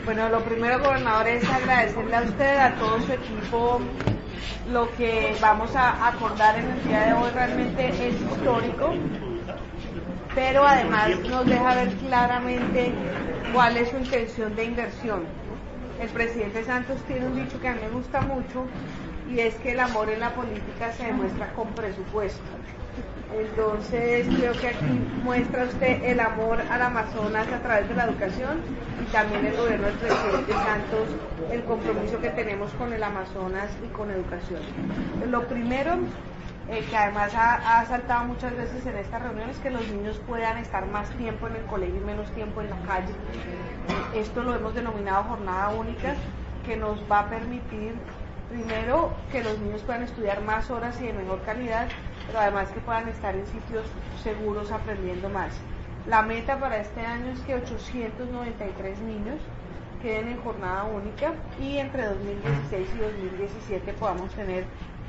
Bueno, lo primero, gobernador, es agradecerle a usted, a todo su equipo. Lo que vamos a acordar en el día de hoy realmente es histórico, pero además nos deja ver claramente cuál es su intención de inversión. El presidente Santos tiene un dicho que a mí me gusta mucho, y es que el amor en la política se demuestra con presupuesto. Entonces creo que aquí muestra usted el amor al Amazonas a través de la educación, y también el gobierno del presidente Santos, el compromiso que tenemos con el Amazonas y con educación. Lo primero, que además ha saltado muchas veces en estas reuniones, que los niños puedan estar más tiempo en el colegio y menos tiempo en la calle. Esto lo hemos denominado jornada única, que nos va a permitir, primero, que los niños puedan estudiar más horas y de mejor calidad, pero además que puedan estar en sitios seguros aprendiendo más. La meta para este año es que 893 niños queden en jornada única, y entre 2016 y 2017 podamos tener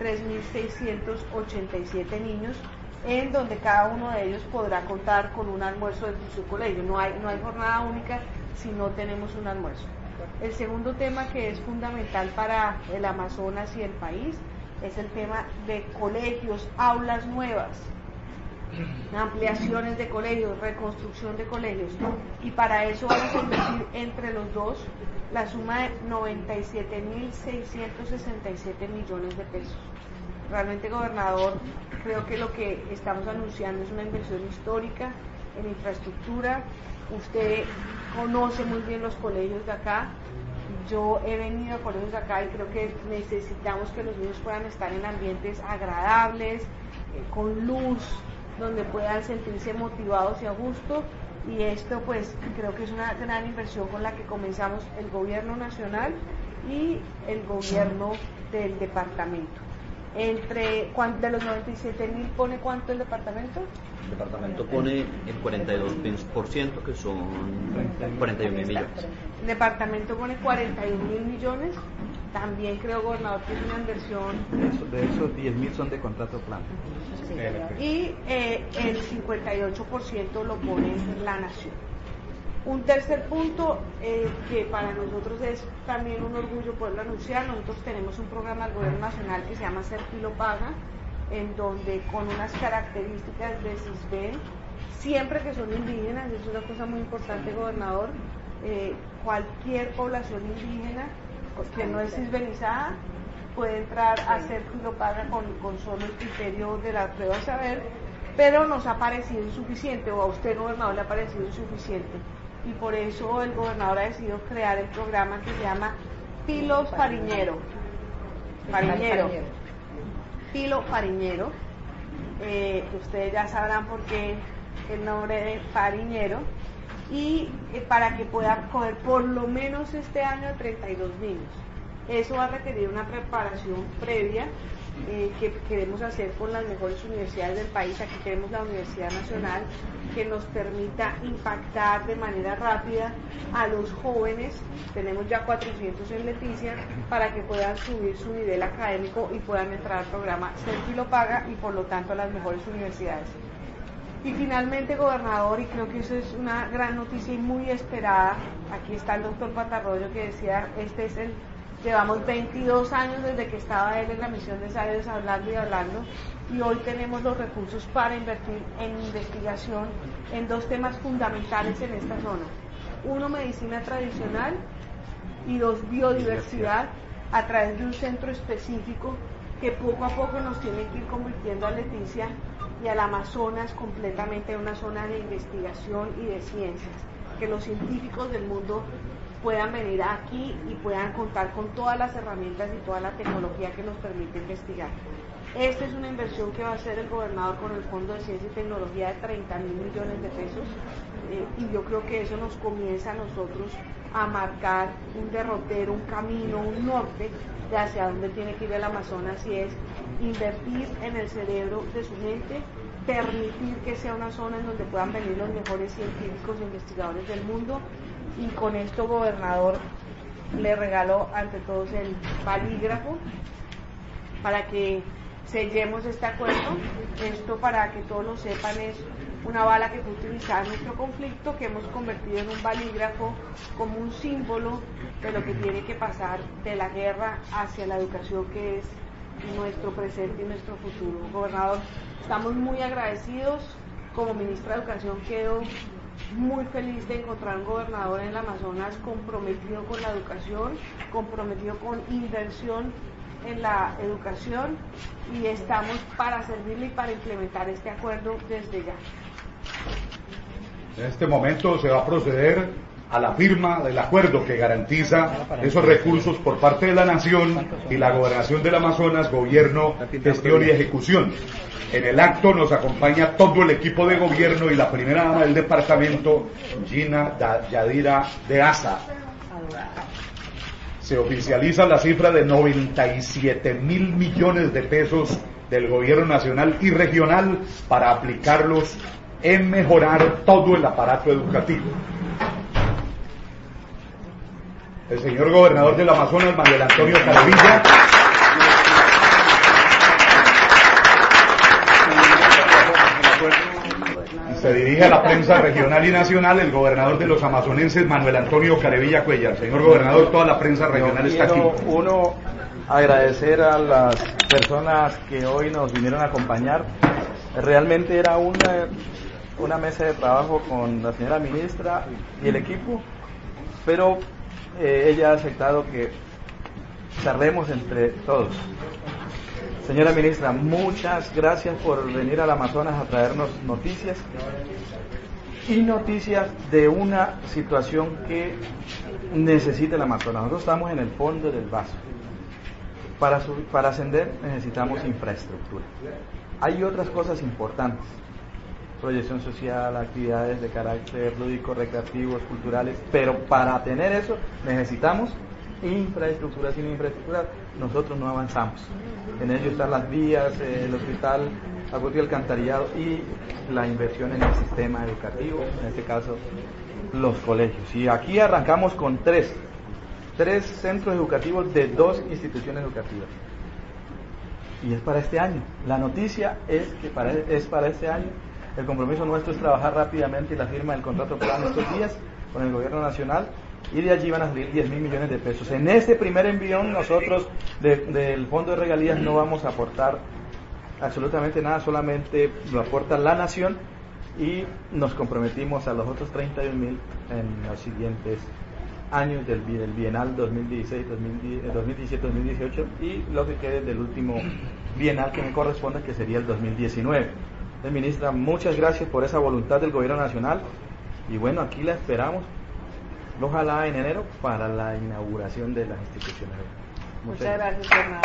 3.687 niños, en donde cada uno de ellos podrá contar con un almuerzo de su colegio. No hay jornada única si no tenemos un almuerzo. El segundo tema, que es fundamental para el Amazonas y el país, es el tema de colegios, aulas nuevas, ampliaciones de colegios, reconstrucción de colegios, y para eso vamos a invertir entre los dos la suma de 97.667 millones de pesos. Realmente, gobernador, creo que lo que estamos anunciando es una inversión histórica en infraestructura. Usted conoce muy bien los colegios de acá. Yo he venido a colegios de acá y creo que necesitamos que los niños puedan estar en ambientes agradables, con luz, donde puedan sentirse motivados y a gusto, y esto pues creo que es una gran inversión con la que comenzamos el gobierno nacional y el gobierno del departamento. De los 97.000, ¿pone cuánto el departamento? El departamento pone el 42%, que son 41.000 millones. El departamento pone 41.000 millones. También creo, gobernador, que es una inversión. De esos 10.000 son de contrato plano. Sí. Y el 58% lo pone la nación. Un tercer punto, que para nosotros es también un orgullo poderlo anunciar. Nosotros tenemos un programa del gobierno nacional que se llama Serpilo Paga, en donde con unas características de CISBEN, siempre que son indígenas, eso es una cosa muy importante, gobernador, cualquier población indígena que no es cisbenizada puede entrar a Serpilo Paga con solo el criterio de la prueba saber, pero nos ha parecido insuficiente, o a usted, gobernador, le ha parecido insuficiente, y por eso el gobernador ha decidido crear el programa que se llama Pilo Fariñero. Pilo Fariñero, ustedes ya sabrán por qué el nombre de Fariñero, y para que pueda coger por lo menos este año 32 niños. Eso va a requerir una preparación previa que queremos hacer con las mejores universidades del país. Aquí tenemos la Universidad Nacional, que nos permita impactar de manera rápida a los jóvenes. Tenemos ya 400 en Leticia, para que puedan subir su nivel académico y puedan entrar al programa Serpilo Paga, y por lo tanto a las mejores universidades. Y finalmente, gobernador, y creo que eso es una gran noticia y muy esperada, aquí está el doctor Patarroyo, que decía, llevamos 22 años desde que estaba él en la misión de Sabios hablando, y hoy tenemos los recursos para invertir en investigación en dos temas fundamentales en esta zona. Uno, medicina tradicional, y dos, biodiversidad, a través de un centro específico que poco a poco nos tiene que ir convirtiendo a Leticia y al Amazonas completamente en una zona de investigación y de ciencias, que los científicos del mundo puedan venir aquí y puedan contar con todas las herramientas y toda la tecnología que nos permite investigar. Esta es una inversión que va a hacer el gobernador con el Fondo de Ciencia y Tecnología de 30.000 millones de pesos, y yo creo que eso nos comienza a nosotros a marcar un derrotero, un camino, un norte de hacia dónde tiene que ir el Amazonas, y es invertir en el cerebro de su gente, permitir que sea una zona en donde puedan venir los mejores científicos e investigadores del mundo. Y con esto, gobernador, le regalo ante todos el balígrafo para que sellemos este acuerdo. Esto, para que todos lo sepan, es una bala que fue utilizada en nuestro conflicto, que hemos convertido en un balígrafo como un símbolo de lo que tiene que pasar de la guerra hacia la educación, que es nuestro presente y nuestro futuro. Gobernador, estamos muy agradecidos. Como ministra de Educación quedo muy feliz de encontrar un gobernador en el Amazonas comprometido con la educación, comprometido con inversión en la educación, y estamos para servirle y para implementar este acuerdo desde ya. En este momento se va a proceder a la firma del acuerdo que garantiza esos recursos por parte de la Nación y la Gobernación del Amazonas, Gobierno, Gestión y Ejecución. En el acto nos acompaña todo el equipo de gobierno y la primera dama del departamento, Gina Yadira de Asa. Se oficializa la cifra de 97.000 millones de pesos del gobierno nacional y regional para aplicarlos en mejorar todo el aparato educativo. El señor gobernador del Amazonas, Manuel Antonio Caravilla, se dirige a la prensa regional y nacional el gobernador de los amazonenses, Manuel Antonio Caravilla Cuellar. Señor gobernador, toda la prensa regional está aquí. Uno, agradecer a las personas que hoy nos vinieron a acompañar. Realmente era una mesa de trabajo con la señora ministra y el equipo, pero ella ha aceptado que charlemos entre todos. Señora ministra, muchas gracias por venir al Amazonas a traernos noticias y noticias de una situación que necesita el Amazonas. Nosotros estamos en el fondo del vaso. Para ascender necesitamos infraestructura. Hay otras cosas importantes: proyección social, actividades de carácter lúdico, recreativos, culturales, pero para tener eso necesitamos infraestructura. Sin infraestructura nosotros no avanzamos. En ello están las vías, el hospital, acueducto y alcantarillado, y la inversión en el sistema educativo, en este caso los colegios. Y aquí arrancamos con tres centros educativos de 2 instituciones educativas. Y es para este año. La noticia es que es para este año. El compromiso nuestro es trabajar rápidamente y la firma del contrato plan estos días con el gobierno nacional, y de allí van a salir 10.000 millones de pesos. En este primer envión nosotros del Fondo de Regalías no vamos a aportar absolutamente nada, solamente lo aporta la Nación, y nos comprometimos a los otros 31.000 en los siguientes años del bienal 2017-2018 y lo que quede del último bienal que me corresponde, que sería el 2019. Ministra, muchas gracias por esa voluntad del gobierno nacional, y bueno, aquí la esperamos, ojalá en enero, para la inauguración de las instituciones. Muchas gracias, Fernando.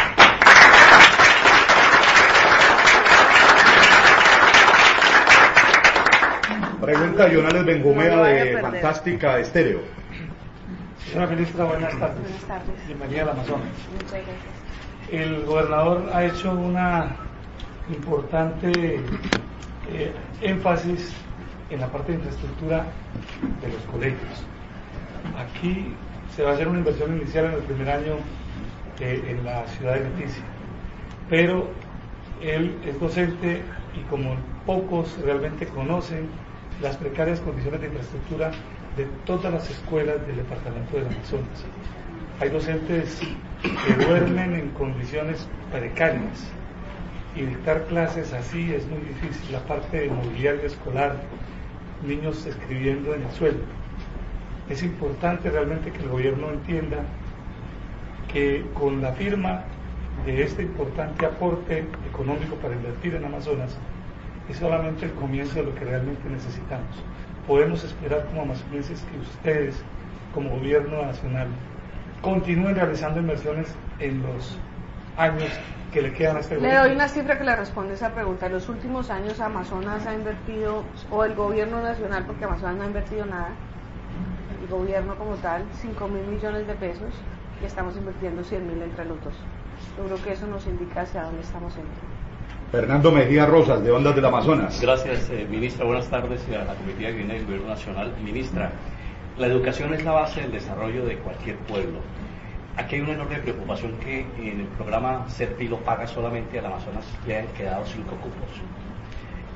Pregunta Jonales Benjumea de Fantástica Estéreo. Señora ministra, buenas tardes. Buenas tardes. Bienvenida al Amazonas. Muchas gracias. El gobernador ha hecho una importante énfasis en la parte de infraestructura de los colegios. Aquí se va a hacer una inversión inicial en el primer año en la ciudad de Leticia, pero él es docente y como pocos realmente conocen las precarias condiciones de infraestructura de todas las escuelas del departamento del Amazonas. Hay docentes que duermen en condiciones precarias, y dictar clases así es muy difícil. La parte de mobiliario escolar, niños escribiendo en el suelo. Es importante realmente que el gobierno entienda que con la firma de este importante aporte económico para invertir en Amazonas es solamente el comienzo de lo que realmente necesitamos. Podemos esperar como amazonenses que ustedes, como gobierno nacional, continúen realizando inversiones en los años que le quedan a este gobierno. Le doy una cifra que le responde esa pregunta. En los últimos años Amazonas ha invertido, o el gobierno nacional, porque Amazonas no ha invertido nada, el gobierno como tal, 5.000 millones de pesos, y estamos invirtiendo 100.000 entre los dos. Yo creo que eso nos indica hacia dónde estamos yendo. Fernando Mejía Rosas, de Ondas del Amazonas. Gracias, ministra. Buenas tardes a la comitiva que viene del Gobierno Nacional. Ministra, la educación es la base del desarrollo de cualquier pueblo. Aquí hay una enorme preocupación que en el programa CERPI lo paga solamente al Amazonas le han quedado 5 cupos.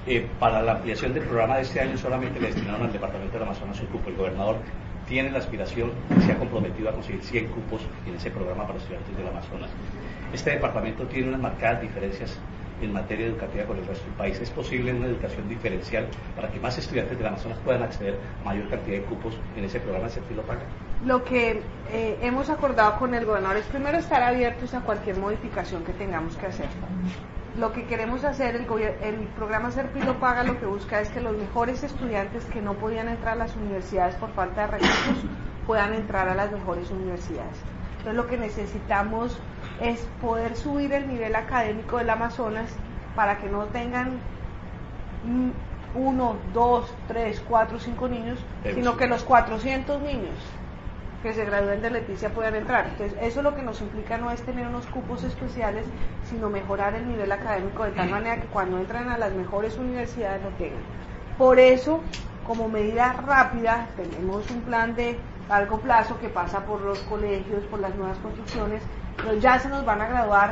Para la ampliación del programa de este año solamente le destinaron al departamento del Amazonas un cupo. El gobernador tiene la aspiración y se ha comprometido a conseguir 100 cupos en ese programa para estudiantes del Amazonas. Este departamento tiene unas marcadas diferencias en materia educativa con el resto del país. ¿Es posible una educación diferencial para que más estudiantes del Amazonas puedan acceder a mayor cantidad de cupos en ese programa de Serpilo Paga? Lo que hemos acordado con el gobernador es primero estar abiertos a cualquier modificación que tengamos que hacer. Lo que queremos hacer, el programa Serpilo Paga lo que busca es que los mejores estudiantes que no podían entrar a las universidades por falta de recursos puedan entrar a las mejores universidades. Entonces lo que necesitamos es poder subir el nivel académico del Amazonas para que no tengan 1, 2, 3, 4, 5 niños, sino que los 400 niños que se gradúen de Leticia puedan entrar. Entonces eso lo que nos implica no es tener unos cupos especiales, sino mejorar el nivel académico de tal manera que cuando entran a las mejores universidades lo tengan. Por eso, como medida rápida, tenemos un plan de largo plazo que pasa por los colegios, por las nuevas construcciones, pero ya se nos van a graduar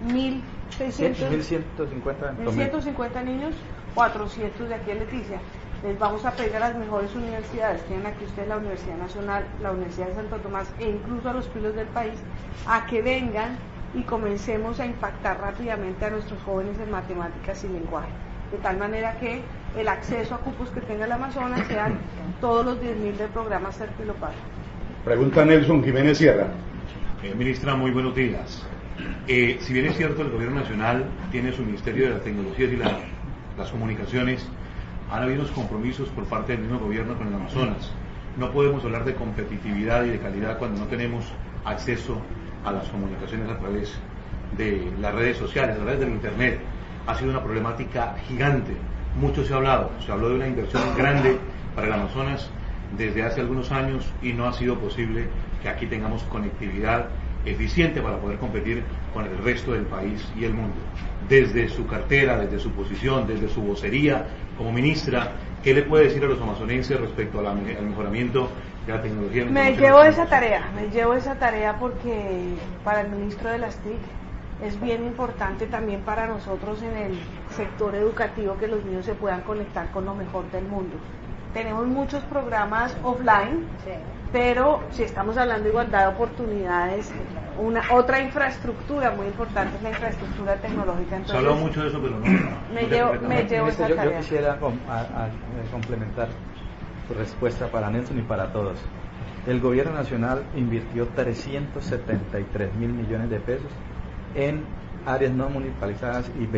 1.150 niños, 400 de aquí en Leticia. Les vamos a pedir a las mejores universidades, tienen aquí ustedes la Universidad Nacional, la Universidad de Santo Tomás e incluso a los pilos del país, a que vengan y comencemos a impactar rápidamente a nuestros jóvenes en matemáticas y lenguaje, de tal manera que el acceso a cupos que tenga el Amazonas sean todos los 10.000 del programa Serpilo Paga. Pregunta Nelson Jiménez Sierra. Ministra, muy buenos días. Si bien es cierto, el Gobierno Nacional tiene su Ministerio de las Tecnologías y las Comunicaciones, han habido compromisos por parte del mismo gobierno con el Amazonas. No podemos hablar de competitividad y de calidad cuando no tenemos acceso a las comunicaciones a través de las redes sociales, a través del Internet. Ha sido una problemática gigante. Mucho se ha hablado. Se habló de una inversión grande para el Amazonas desde hace algunos años y no ha sido posible que aquí tengamos conectividad eficiente para poder competir con el resto del país y el mundo. Desde su cartera, desde su posición, desde su vocería como ministra, ¿qué le puede decir a los amazonenses respecto al mejoramiento de la tecnología? Me llevo esa tarea porque para el ministro de las TIC es bien importante también para nosotros en el sector educativo que los niños se puedan conectar con lo mejor del mundo. Tenemos muchos programas offline, pero si estamos hablando de igualdad de oportunidades, otra infraestructura muy importante es la infraestructura tecnológica. Entonces, se habló mucho de eso, pero no. Me llevo esa tarea. Yo quisiera complementar su respuesta para Nelson y para todos. El gobierno nacional invirtió 373.000 millones de pesos en áreas no municipalizadas y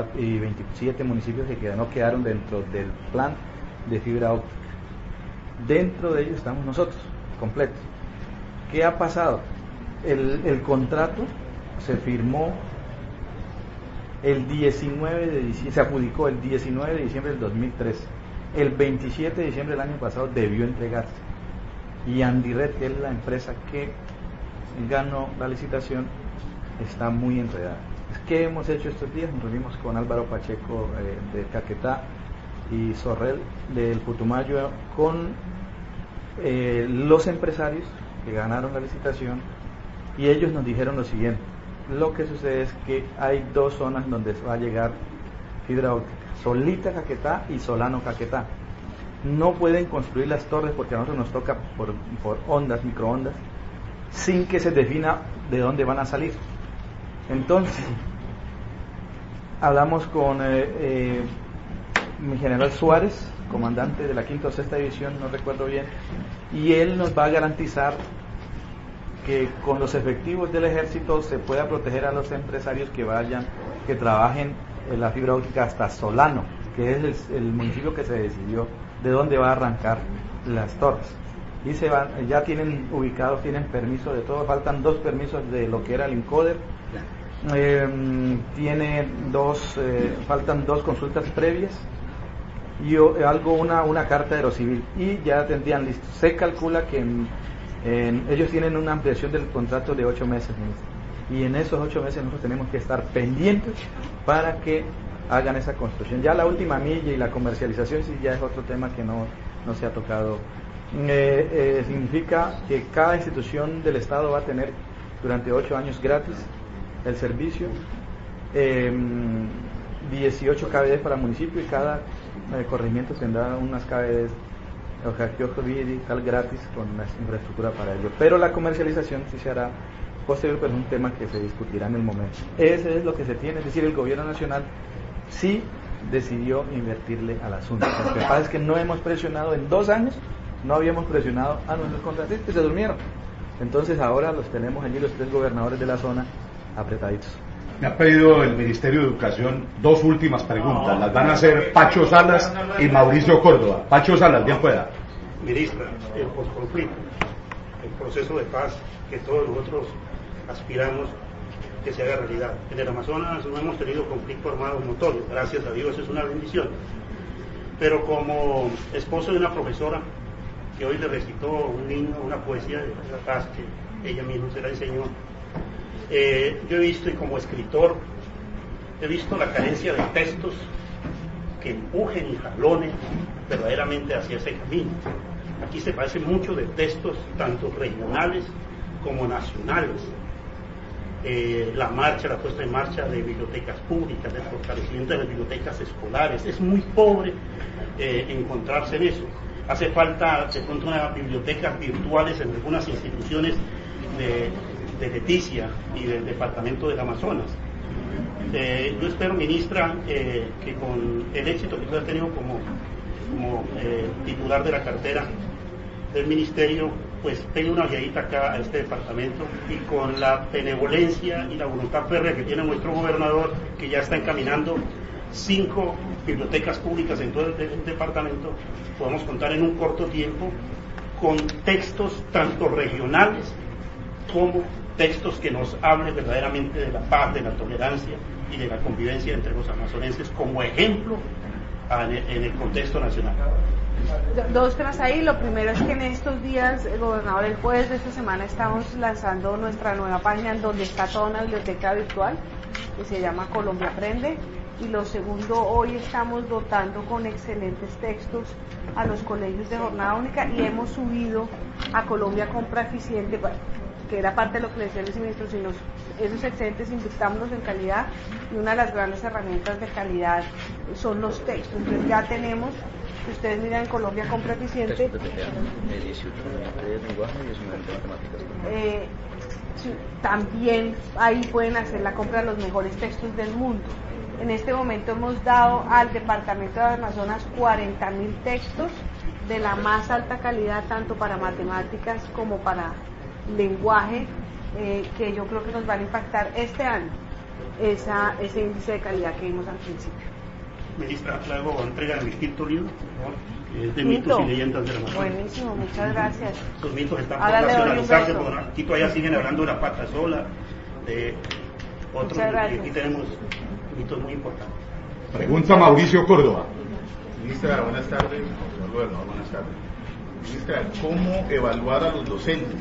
27 municipios que no quedaron dentro del plan de fibra óptica. Dentro de ellos estamos nosotros, completos. ¿Qué ha pasado? El contrato se firmó el 19 de diciembre, se adjudicó el 19 de diciembre del 2003. El 27 de diciembre del año pasado debió entregarse. Y Andired, que es la empresa que ganó la licitación, está muy enredada. ¿Qué hemos hecho estos días? Nos reunimos con Álvaro Pacheco de Caquetá y Sorrel del Putumayo con los empresarios que ganaron la licitación, y ellos nos dijeron lo siguiente: lo que sucede es que hay dos zonas donde va a llegar fibra óptica, Solita Caquetá y Solano Caquetá. No pueden construir las torres porque a nosotros nos toca por ondas, microondas, sin que se defina de dónde van a salir. Entonces hablamos con mi general Suárez, comandante de la 5ª o 6ª división, no recuerdo bien, y él nos va a garantizar que con los efectivos del ejército se pueda proteger a los empresarios que trabajen en la fibra óptica hasta Solano, que es el municipio que se decidió de dónde va a arrancar las torres. Y ya tienen ubicados, tienen permiso de todo, faltan 2 permisos de lo que era el Incoder. Faltan 2 consultas previas y una carta de Aerocivil, y ya tendrían listo. Se calcula que ellos tienen una ampliación del contrato de 8 meses, y en esos 8 meses nosotros tenemos que estar pendientes para que hagan esa construcción. Ya la última milla y la comercialización sí ya es otro tema que no se ha tocado. Significa que cada institución del Estado va a tener durante 8 años gratis el servicio. 18 KBD para municipio y cada corregimiento tendrá unas KBD, o sea, kiosco digital gratis con una infraestructura para ello. Pero la comercialización sí se hará posterior, pero es un tema que se discutirá en el momento. Ese es lo que se tiene, es decir, el gobierno nacional sí decidió invertirle al asunto. Lo que pasa es que no hemos presionado en 2 años, no habíamos presionado a nuestros contratistas, se durmieron. Entonces ahora los tenemos allí, los 3 gobernadores de la zona, apretaditos. Me ha pedido el Ministerio de Educación 2 últimas preguntas. Las van a hacer Pacho Salas y Mauricio Córdoba. Pacho Salas, bien pueda. Ministra, el posconflicto, el proceso de paz que todos nosotros aspiramos que se haga realidad. En el Amazonas no hemos tenido conflicto armado notorio, gracias a Dios, es una bendición. Pero como esposo de una profesora que hoy le recitó a un niño una poesía de la paz que ella misma se la enseñó, yo he visto, y como escritor, he visto la carencia de textos que empujen y jalonen verdaderamente hacia ese camino. Aquí se parece mucho de textos tanto regionales como nacionales. La puesta en marcha de bibliotecas públicas, del fortalecimiento de las bibliotecas escolares, es muy pobre encontrarse en eso. Hace falta de pronto unas bibliotecas virtuales en algunas instituciones de Leticia y del departamento del Amazonas. Yo espero, ministra, que con el éxito que usted ha tenido como titular de la cartera del ministerio, pues pegue una ojeadita acá a este departamento, y con la benevolencia y la voluntad férrea que tiene nuestro gobernador, que ya está encaminando 5 bibliotecas públicas en todo el departamento, podemos contar en un corto tiempo con textos tanto regionales como textos que nos hablen verdaderamente de la paz, de la tolerancia y de la convivencia entre los amazonenses como ejemplo en el contexto nacional. 2 temas ahí. Lo primero es que en estos días, el gobernador, el jueves de esta semana, estamos lanzando nuestra nueva página en donde está toda una biblioteca virtual que se llama Colombia Aprende. Y lo segundo, hoy estamos dotando con excelentes textos a los colegios de jornada única, y hemos subido a Colombia Compra Eficiente, que era parte de lo que le decía el viceministro, sino esos excedentes invirtámonos en calidad, y una de las grandes herramientas de calidad son los textos. Entonces ya tenemos, si ustedes miran, en Colombia Compra Eficiente, 18 de lenguaje y 19 de matemáticas. También ahí pueden hacer la compra de los mejores textos del mundo. En este momento hemos dado al departamento de Amazonas 40.000 textos de la más alta calidad, tanto para matemáticas como para lenguaje, que yo creo que nos van a impactar este año ese índice de calidad que vimos al principio. Ministra, le hago entrega de mi quinto libro, de mitos y leyendas del Amazonas. Buenísimo, muchas gracias. Los mitos están por nacionalizarse, porque aquí todavía siguen hablando de la pata sola, de otros, y aquí tenemos mitos muy importantes. Pregunta Mauricio Córdoba. Ministra, buenas tardes. Señor gobernador, buenas tardes. Ministra, ¿cómo evaluar a los docentes?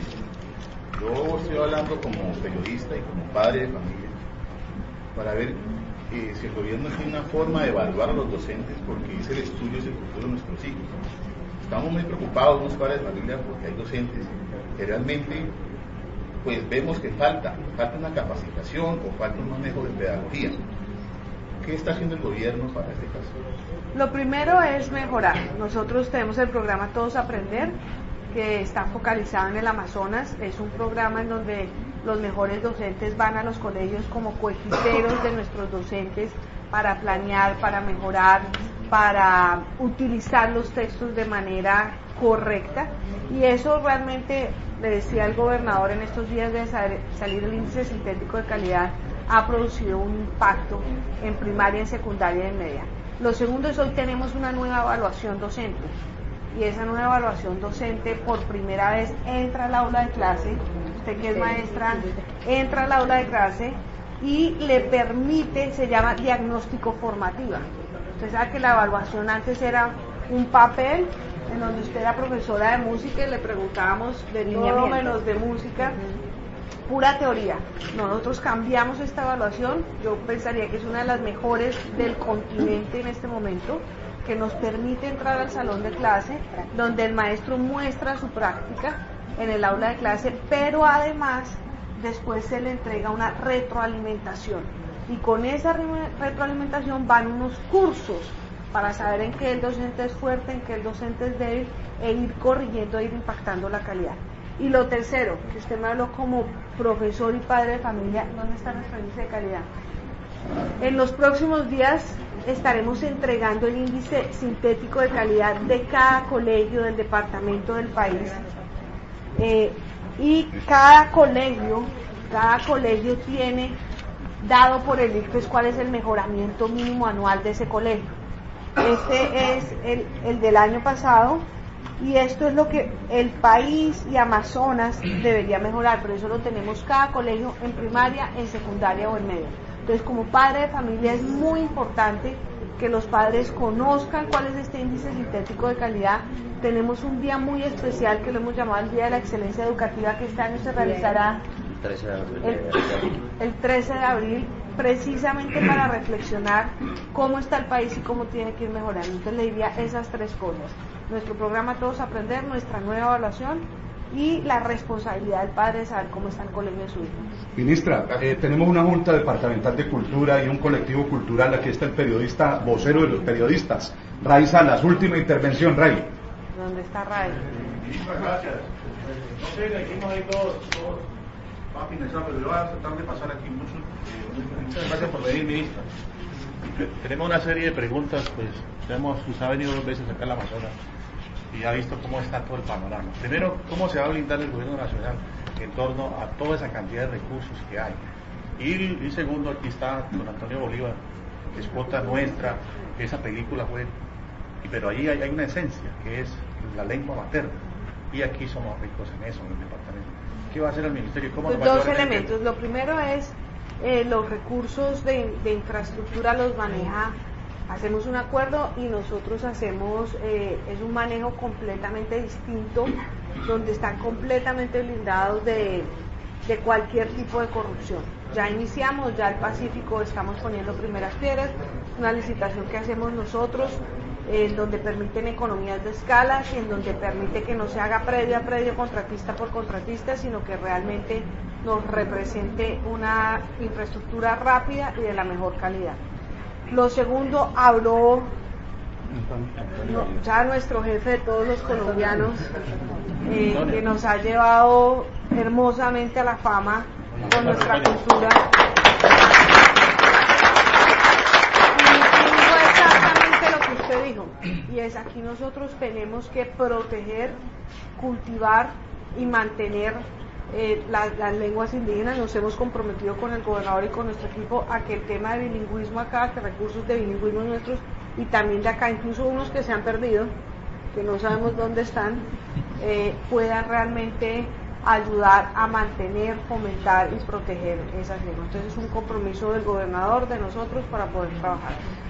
Yo estoy hablando como periodista y como padre de familia, para ver si el gobierno tiene una forma de evaluar a los docentes, porque es el estudio, es el futuro de nuestros hijos. Estamos muy preocupados, unos padres de familia, porque hay docentes que realmente, pues vemos que falta una capacitación o falta un manejo de pedagogía. ¿Qué está haciendo el gobierno para este caso? Lo primero es mejorar. Nosotros tenemos el programa Todos Aprender, que está focalizado en el Amazonas. Es un programa en donde los mejores docentes van a los colegios como coequiperos de nuestros docentes para planear, para mejorar, para utilizar los textos de manera correcta, y eso realmente, le decía el gobernador, en estos días de salir el índice sintético de calidad, ha producido un impacto en primaria, en secundaria y en media. Lo segundo es, hoy tenemos una nueva evaluación docente, y esa nueva evaluación docente por primera vez entra al aula de clase. Usted que es maestra, entra al aula de clase y le permite, se llama diagnóstico formativa. Usted sabe que la evaluación antes era un papel en donde usted era profesora de música y le preguntábamos de todo menos de música, pura teoría. Nosotros cambiamos esta evaluación, yo pensaría que es una de las mejores del continente en este momento, que nos permite entrar al salón de clase, donde el maestro muestra su práctica en el aula de clase, pero además después se le entrega una retroalimentación. y con esa retroalimentación van unos cursos para saber en qué el docente es fuerte, en qué el docente es débil, e ir corrigiendo, e ir impactando la calidad. Y lo tercero, que usted me habló como profesor y padre de familia, ¿dónde está nuestro índice de calidad? En los próximos días estaremos entregando el índice sintético de calidad de cada colegio del departamento del país, y cada colegio tiene dado por el ICFES cuál es el mejoramiento mínimo anual de ese colegio. Este es el del año pasado, y esto es lo que el país y Amazonas debería mejorar, pero eso lo tenemos cada colegio en primaria, en secundaria o en media. Entonces, como padre de familia es muy importante que los padres conozcan cuál es este índice sintético de calidad. Tenemos un día muy especial que lo hemos llamado el Día de la Excelencia Educativa, que este año se realizará el 13 de abril, precisamente para reflexionar cómo está el país y cómo tiene que ir mejorando. Entonces le diría esas tres cosas: nuestro programa Todos Aprender, nuestra nueva evaluación y la responsabilidad del padre de saber cómo está el colegio de su hijo. Ministra, tenemos una Junta Departamental de Cultura y un colectivo cultural. Aquí está el periodista, vocero de los periodistas, Ray Salas. Última intervención, Ray. ¿Dónde está Ray? Muchas gracias. No sé, aquí no hay todos va a finalizar, pero yo voy a tratar de pasar aquí muchas gracias por venir, ministra. Tenemos una serie de preguntas, pues usted ha venido 2 veces acá a la Amazonas y ha visto cómo está todo el panorama. Primero, ¿cómo se va a blindar el gobierno nacional en torno a toda esa cantidad de recursos que hay? Y segundo, aquí está don Antonio Bolívar, que es cuota nuestra, que esa película fue, pero ahí hay una esencia, que es la lengua materna, y aquí somos ricos en eso, en el departamento. ¿Qué va a hacer el ministerio? ¿Cómo pues dos elementos. Lo primero es los recursos de infraestructura los maneja, hacemos un acuerdo y nosotros hacemos, es un manejo completamente distinto, donde están completamente blindados de cualquier tipo de corrupción. Ya iniciamos, ya el Pacífico estamos poniendo primeras piedras, una licitación que hacemos nosotros, en donde permiten economías de escala, en donde permite que no se haga predio a predio, contratista por contratista, sino que realmente nos represente una infraestructura rápida y de la mejor calidad. Lo segundo, habló ya nuestro jefe de todos los colombianos, que nos ha llevado hermosamente a la fama con nuestra cultura. Usted dijo, y es aquí nosotros tenemos que proteger, cultivar y mantener las lenguas indígenas. Nos hemos comprometido con el gobernador y con nuestro equipo a que el tema de bilingüismo acá, que recursos de bilingüismo nuestros y también de acá, incluso unos que se han perdido, que no sabemos dónde están, puedan realmente ayudar a mantener, fomentar y proteger esas lenguas. Entonces es un compromiso del gobernador, de nosotros, para poder trabajar.